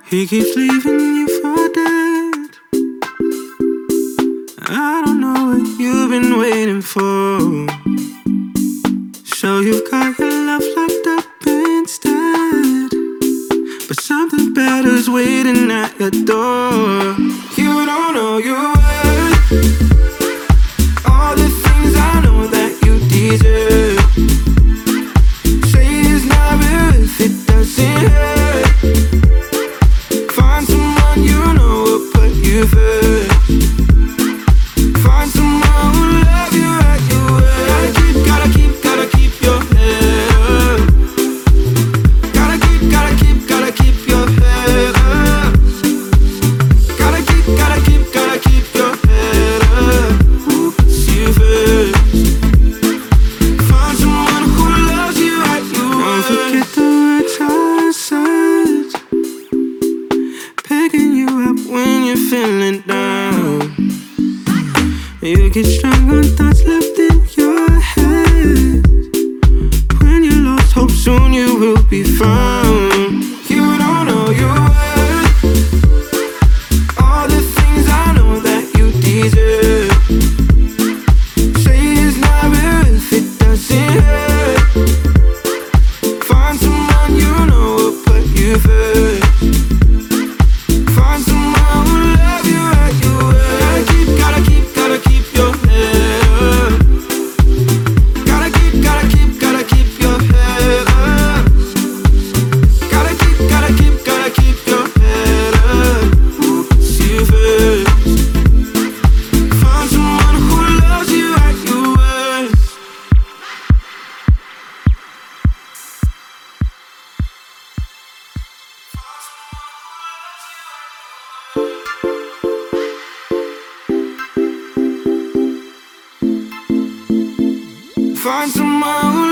He keeps leaving you for dead. I don't know what you've been waiting for. So you've got your love locked up instead, but something better's waiting at your door. You don't know your worth, all the things I know that you deserve. Say it's not worth it, doesn't hurt. Find someone you know will put you first. Find someone who love you at your word. Gotta keep your head up. Gotta keep your head up. Gotta keep your head up. Who puts you first? Find someone who loves you at your word. Don't forget the words I said, picking you up when you're feeling down. You get strong on thoughts left in your head. When you lost hope, soon you will be found. You don't know your worth, all the things I know that you deserve. Say it's not worth it, doesn't hurt. Find someone you know will put you first. Find someone who love you at your word. Gotta keep your head up. Gotta keep your head up. Gotta keep your head up. Who puts you first? Find someone who loves you at your worst. Find someone who